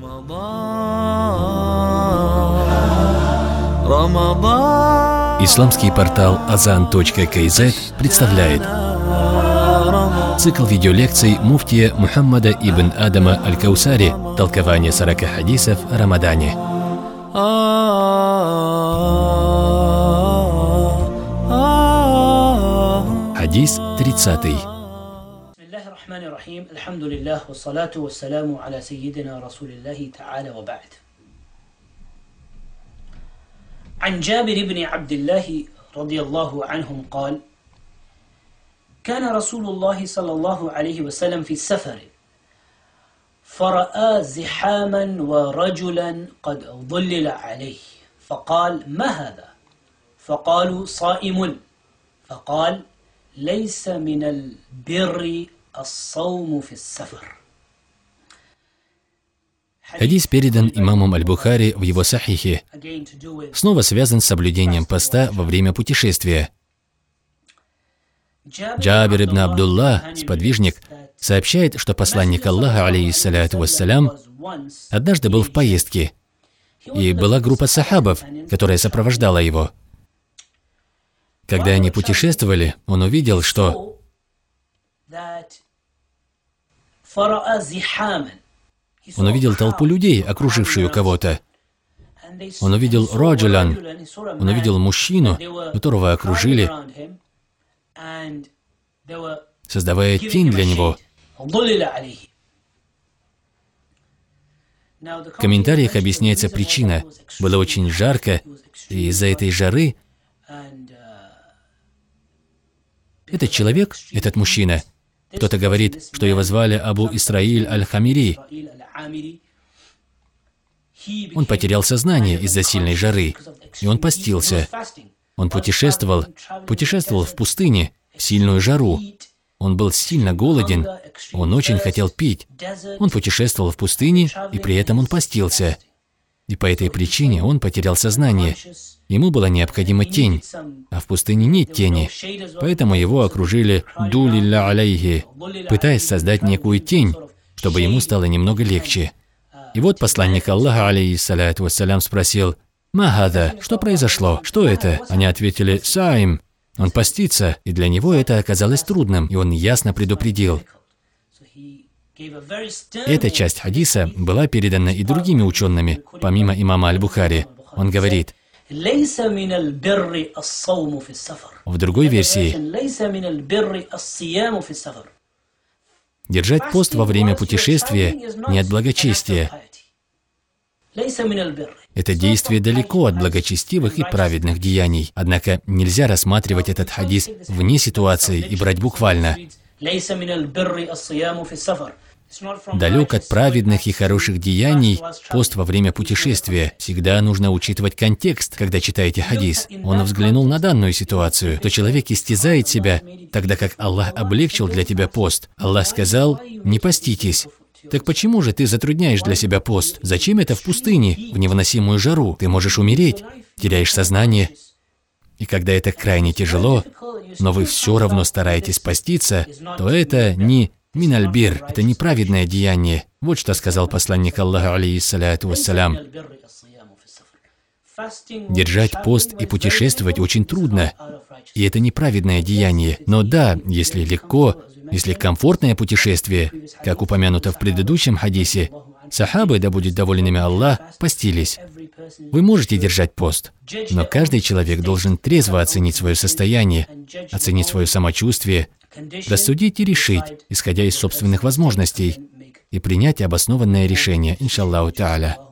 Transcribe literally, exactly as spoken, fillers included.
Исламский портал азан точка кей зет представляет цикл видеолекций муфтия Мухаммада ибн Адама аль-Каусари «Толкование сорока хадисов о Рамадане». Хадис тридцатый. عن جابر بن عبد الله رضي الله عنهم قال: كان رسول الله صلى الله عليه وسلم في السفر فرأى زحاما ورجلا قد ظلل عليه فقال: ما هذا؟ فقالوا: صائم. فقال: ليس من البر الصوم في السفر. Хадис передан имамом Аль-Бухари в его сахихе, снова связан с соблюдением поста во время путешествия. Джабир ибн Абдулла, сподвижник, сообщает, что посланник Аллаха, алейхиссаляту вассалям, однажды был в поездке, и была группа сахабов, которая сопровождала его. Когда они путешествовали, он увидел, что Он увидел толпу людей, окружившую кого-то. Он увидел раджулян, он увидел мужчину, которого окружили, создавая тень для него. В комментариях объясняется причина. Было очень жарко, и из-за этой жары этот человек, этот мужчина, кто-то говорит, что его звали Абу Исраиль аль-Хамири. Он потерял сознание из-за сильной жары, и он постился. Он путешествовал, путешествовал в пустыне, в сильную жару. Он был сильно голоден, он очень хотел пить. Он путешествовал в пустыне, и при этом он постился. И по этой причине он потерял сознание. Ему была необходима тень, а в пустыне нет тени. Поэтому его окружили «дулилля алейхи», пытаясь создать некую тень, чтобы ему стало немного легче. И вот посланник Аллаха, алейхиссаляту вассалям, спросил: «Ма хада? Что произошло? Что это?» Они ответили: «Саим». Он постится, и для него это оказалось трудным, и он ясно предупредил. Эта часть хадиса была передана и другими учеными, помимо имама Аль-Бухари. Он говорит, в другой версии: держать пост во время путешествия не от благочестия. Это действие далеко от благочестивых и праведных деяний. Однако нельзя рассматривать этот хадис вне ситуации и брать буквально. Далек от праведных и хороших деяний пост во время путешествия. Всегда нужно учитывать контекст, когда читаете хадис. Он взглянул на данную ситуацию, то человек истязает себя, тогда как Аллах облегчил для тебя пост. Аллах сказал: «Не поститесь». Так почему же ты затрудняешь для себя пост? Зачем это в пустыне, в невыносимую жару? Ты можешь умереть, теряешь сознание. И когда это крайне тяжело, но вы все равно стараетесь поститься, то это не минальбир, это неправедное деяние. Вот что сказал посланник Аллаха, алейхиссаляту вассалям. Держать пост и путешествовать очень трудно, и это неправедное деяние. Но да, если легко, если комфортное путешествие, как упомянуто в предыдущем хадисе, сахабы, да будет доволен ими Аллах, постились. Вы можете держать пост, но каждый человек должен трезво оценить свое состояние, оценить свое самочувствие, рассудить и решить, исходя из собственных возможностей, и принять обоснованное решение, иншаллаху та'аля.